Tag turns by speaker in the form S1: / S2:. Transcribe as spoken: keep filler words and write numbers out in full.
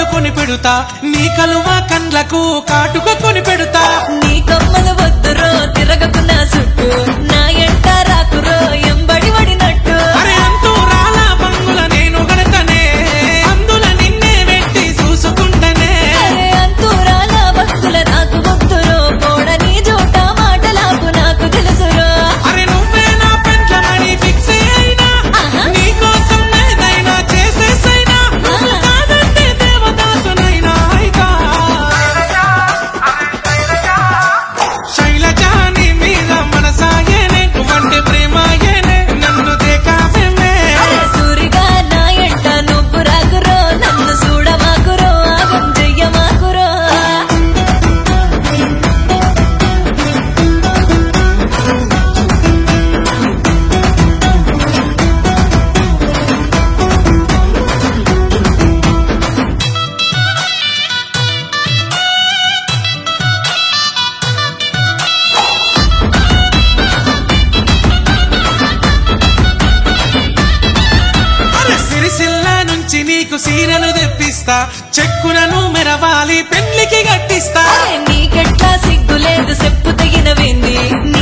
S1: కొని పెడుతా నీ కలువ కండ్లకు కాటుక కొని పెడుతా
S2: నీ కమ్మలు వద్దురో తిరగకు నా చుట్టూ నా ఎంట రాకురో ఎంబడి పడినట్టు
S1: అరే అంటూ రాలా బంగుల నేను గడతనే అందుల నిన్నే పెట్టి చూసుకుంటనే
S2: అరే అంతూరాల భక్తుల నాకు వద్దురో పోడ నీ జోట మాటలాపు నాకు తెలుసురో
S1: అరే నువ్వే నా పెంట్లమని ఫిక్స్ అయినా నీకోసం ఏదైనా చేసేసైనా నువ్వు కాదంటే దేవదాసునైనా అయితా శైలజ నీ మీద మనసాయేనే నువ్వంటే ప్రేమాయేనే నన్ను దేకావేమే
S2: అరే సూరిగా నా ఎంట నువ్వు రాకురో నన్ను చూడమాకురో ఆగం చెయ్యమాకురో
S1: అరే సిరిసిల్ల నుంచి నీకు సీరలు తెప్పిస్తా చెక్కులను మెరవాలి పెళ్లికి గట్టిస్తా
S2: అరే నీకెట్లా సిగ్గులేదు చెప్పు తగినవింది